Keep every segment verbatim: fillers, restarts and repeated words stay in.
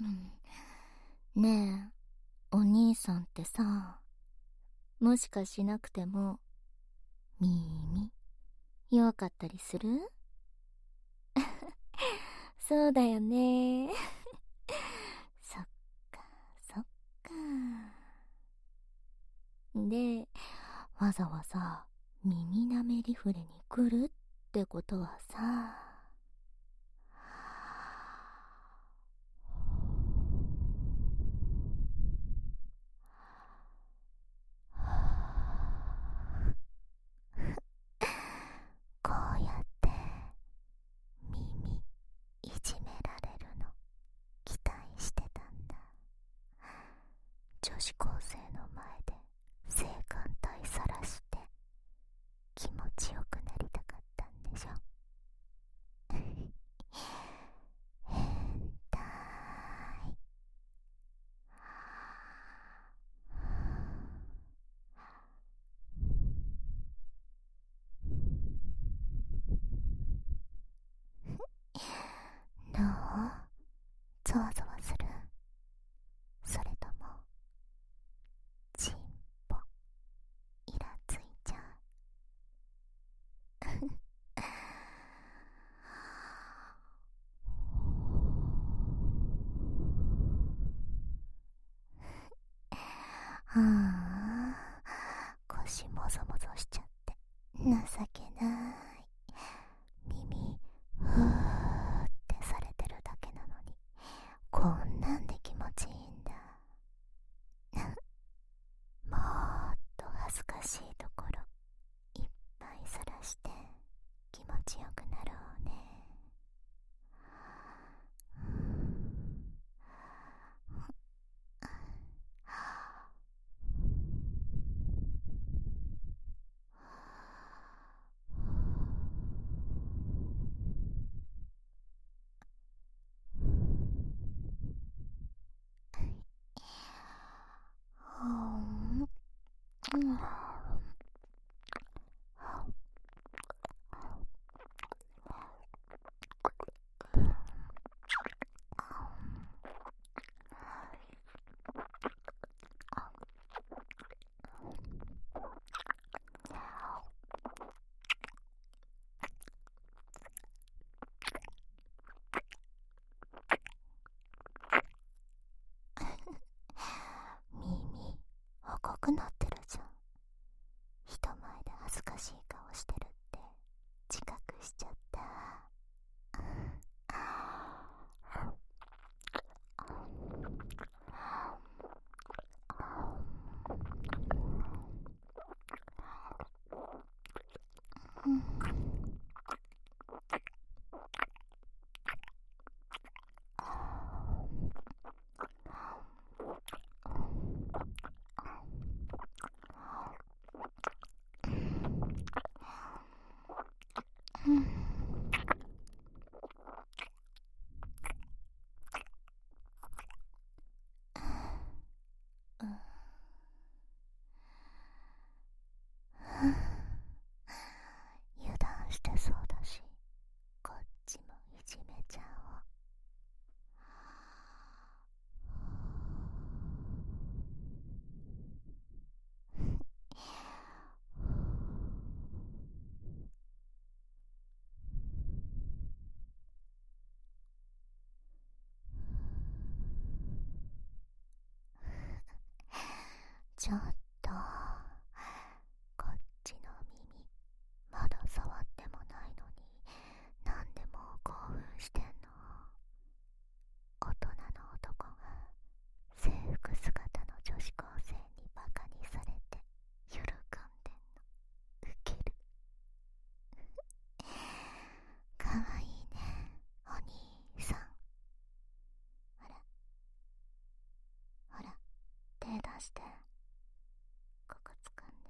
ねえ、お兄さんってさ、もしかしなくても耳弱かったりする？そうだよね。そっかそっか。で、わざわざ耳なめリフレに来るってことはさ、こうやって耳いじめられるの期待してたんだ。女子高生の前で性感帯さらして気持ちよくなりたかったんでしょ。変態。どう？ゾワゾワする？それともチンポイラついちゃう？ああ、腰もぞもぞしちゃって情けない。耳ふーってされてるだけなのにこんなんで気持ちいいんだ。もっと恥ずかしいところいっぱいさらして気持ちよくなろうね。耳赤くなってるじゃん。人前で恥ずかしい顔してるって自覚しちゃった。油断してそうだしこっちもいじめちゃおう。ちょっとこっちの耳まだ触ってもないのになんでもう興奮してんの？大人の男が制服姿の女子高生にバカにされて喜んでんのウケる。かわいいねお兄さん。ほらほら手出してここ掴んで。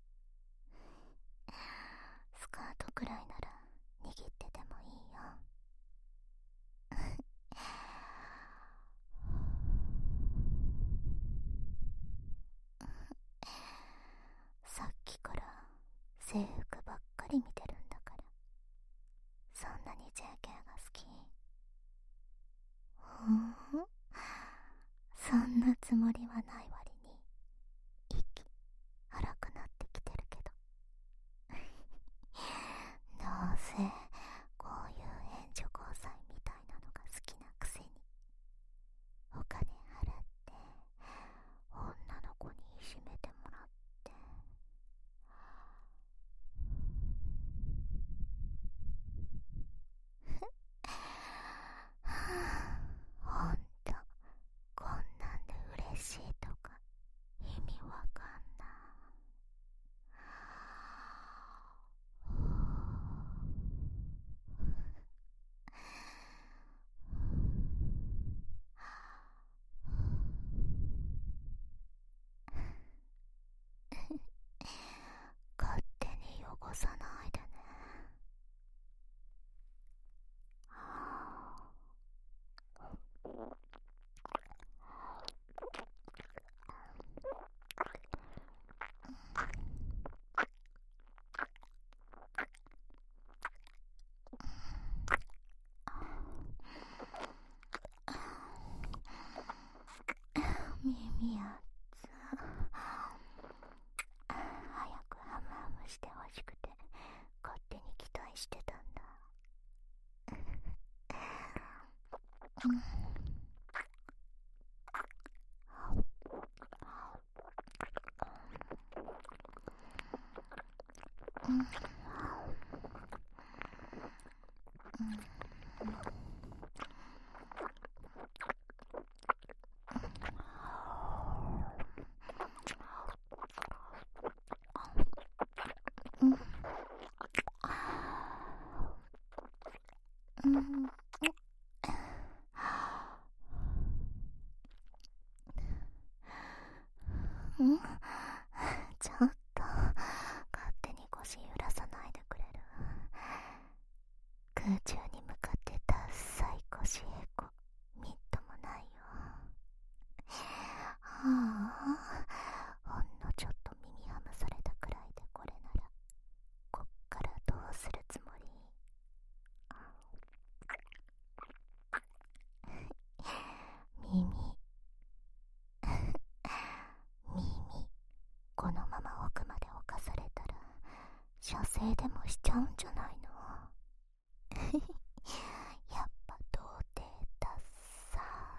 スカートくらいなら握っててもいいよ。さっきから制服ばっかり見てるんだからそんなに ジェーケー が好き？ふん、 つもりはない割に息荒くなってきてるけどどうせこういう援助交際みたいなのが好きなくせにお金払って女の子にいじめてもらってほんとこんなんで嬉しいとか意味わかんない。勝手に汚さないでね。耳やつ早くハムハムしてほしくて勝手に期待してたんだ。うんうんうんうんちょっと勝手に腰揺らさないでくれる？空中に向かってダッサい腰エコみっともないよ。ああほんのちょっと耳ハムされたくらいでこれならこっからどうするつもり？耳耳このまま奥まで侵されたら射精でもしちゃうんじゃないの？やっぱ童貞だっさ。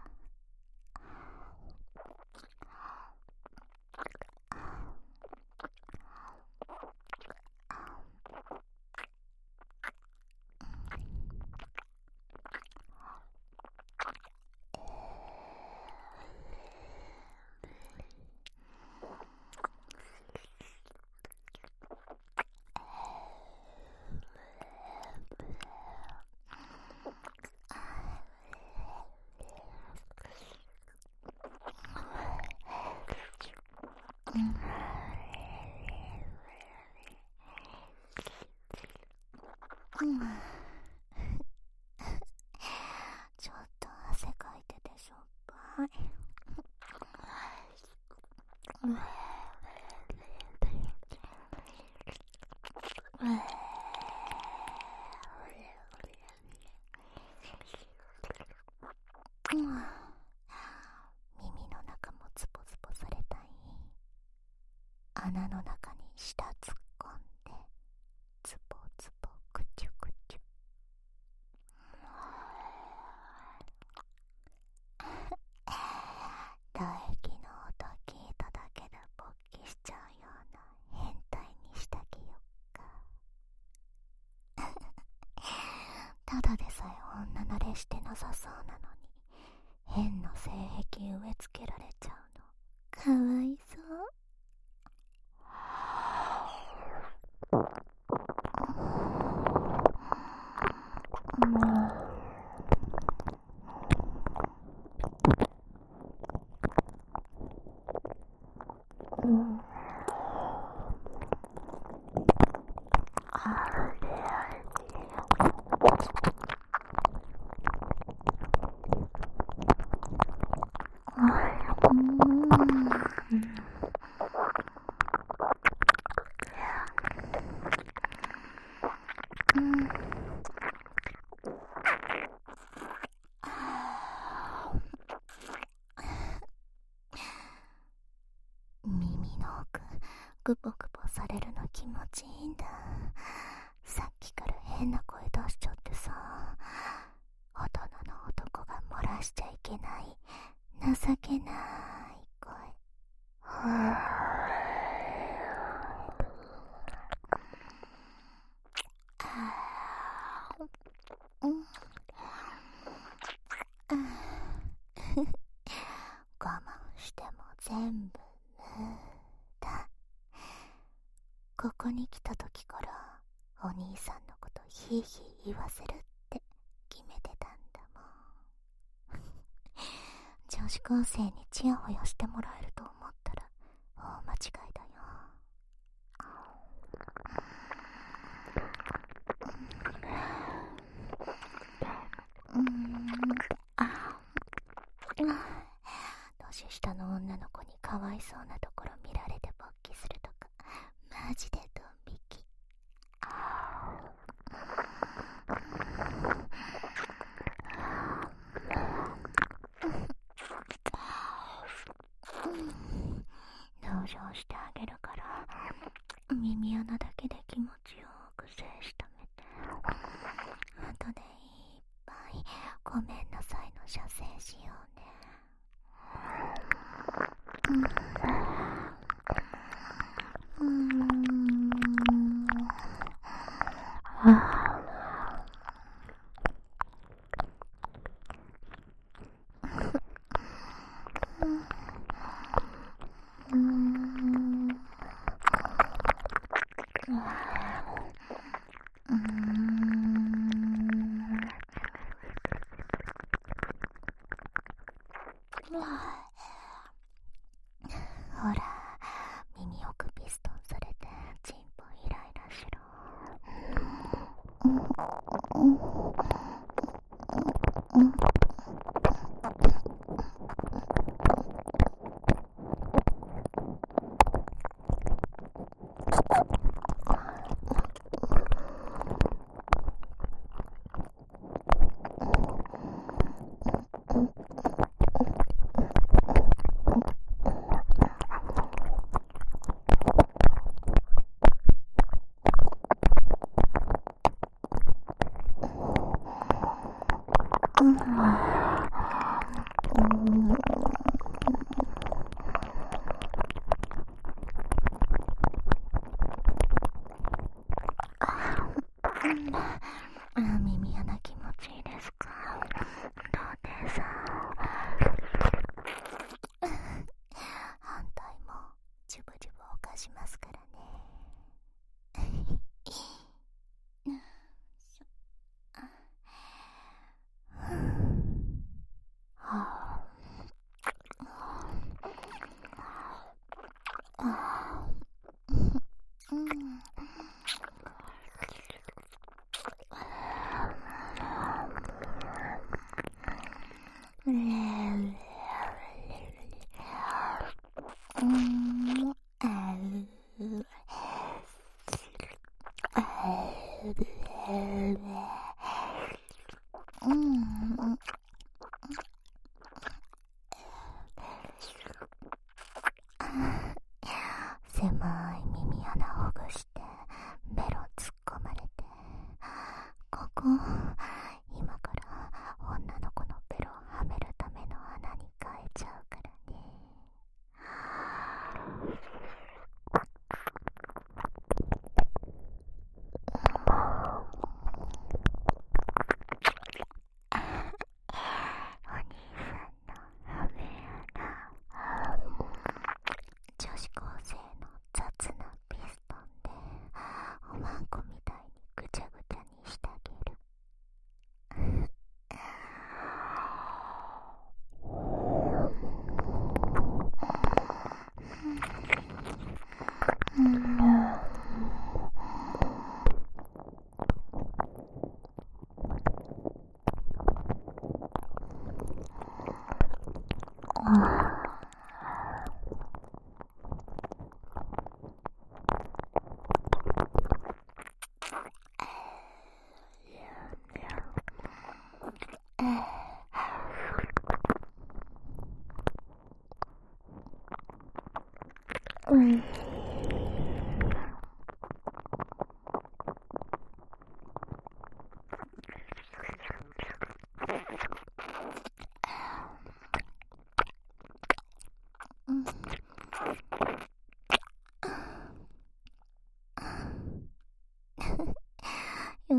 うんちょっと汗かいててしょっぱい。耳の中もツポツポされたい？穴の中に舌突っ込んでツポツポクチュクチュ。唾液の音聞いただけで勃起しちゃうような変態にしてあげよっか。ただでさえ女慣れしてなさそうなのに変な性癖植え付けられちゃうのかわいそう。うんうんクポクポされるの気持ちいいんだ。さっきから変な声出しちゃってさ、大人の男が漏らしちゃいけない情けない声。我慢しても全部無駄。ここに来た時からお兄さんのことヒーヒー言わせるって決めてたんだもん。女子高生にチヤホヤしてもらえると思ったら大間違いだよ。うーん、あ、年下の女の子にかわいそうなところ見られて勃起するとかマジでドン引き。同情してあげるから耳穴だけで気持ちよく精子溜めて、後でいっぱいごめんなさいの射精しようね。うーん、はあ、うーん、うーん、ほら、耳奥ピストンされてチンポイライラしろ。耳穴気持ちいいですか？どうです？反対もジュブジュブおかしますからね。狭い耳穴ほぐしてベロ突っ込まれて、ここ今から女の子のベロをはめるための穴に変えちゃうからね。お兄さんのはめ穴、女子高生の雑なピストンでおまんこみたいにぐちゃぐちゃにしてあげる。うん。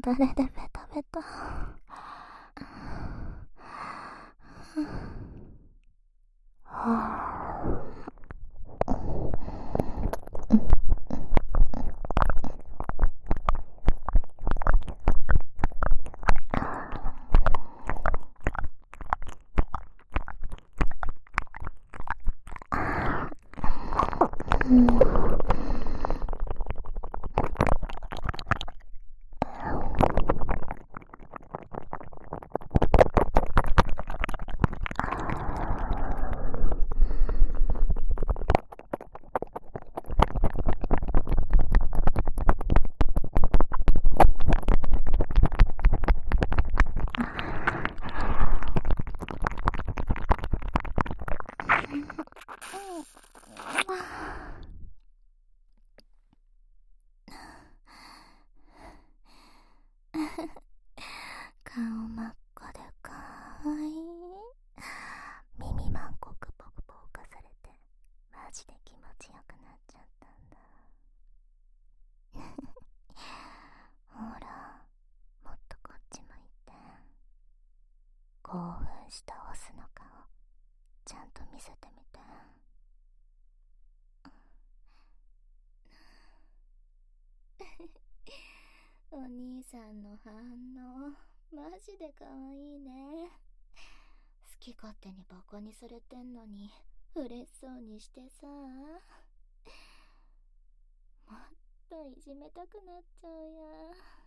だれでベタベタ。顔真っ赤でかわいい。耳まんこくぽくぽかされてマジで気持ちよくなっちゃったんだ。ほら、もっとこっち向いて。興奮したオスの顔ちゃんと見せてみて。お兄さんの反応マジでかわいいね。好き勝手にバカにされてんのに嬉しそうにしてさ。もっといじめたくなっちゃうや。